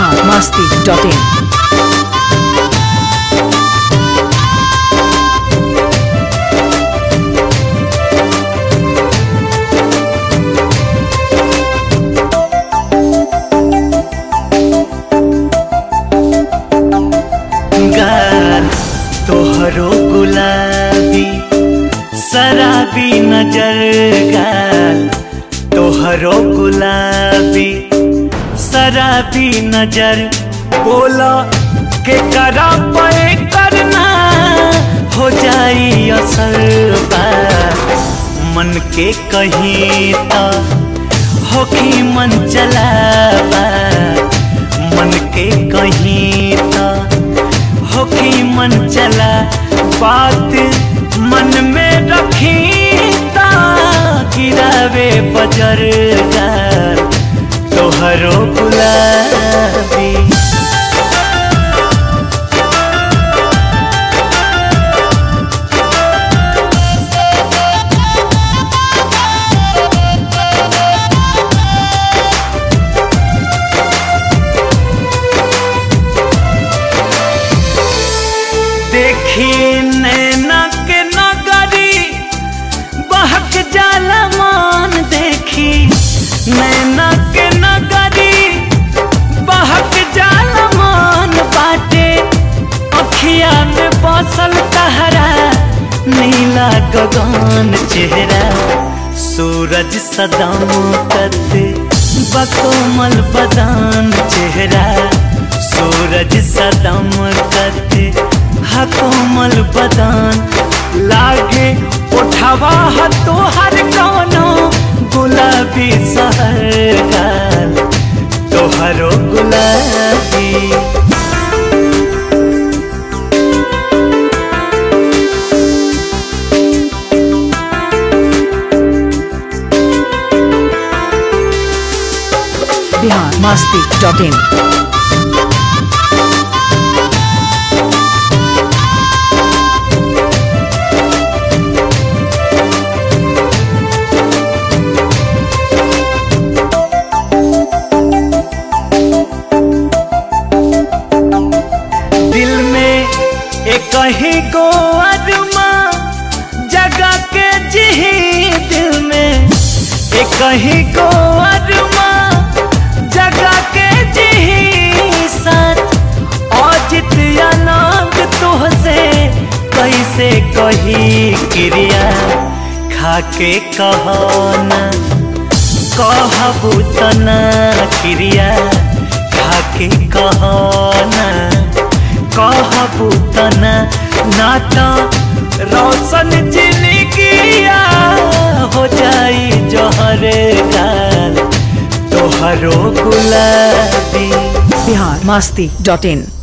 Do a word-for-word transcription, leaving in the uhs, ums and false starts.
Bihar Masti dot इन। तोहरो गुलाबी शराबी नजर गाल, तोहरो गुलाबी शराबी नजर, बोला के करा पे करना हो जाई असर बा। मन के कहीं तो होखी मन चलावा, मन के कहीं तो होखी मन चला, बात मन में रखी ता गिरावे बजर गाल, तोहरो गुलाबी। देखी नैना के नगरी बहक जाला मान, देखी नैना के नगरी बहक जाला मान, बाटे अखिया में बसल तहरा नीला गगन चेहरा, सूरज सदम करते बकोमल बदान चेहरा, सूरज सदम करते कोमल बदान, लागे उठावा तोहर कौनो गुलाबी सहर गाल, तोहरो गुलाबी। Bihar Masti dot in. कहीं को अरमा जगा के जी दिल में, एक कहीं को अरमा जगा के जी साथ, औजित अनाग तुहसे कैसे कही क्रिया, खाके कहना कहबू तना क्रिया, खाके कहना कहबू तना, नाता रोशन जिंदगिया हो जाई जहर गाल, तोहरो गुलाबी। बिहार मस्ती डॉट इन।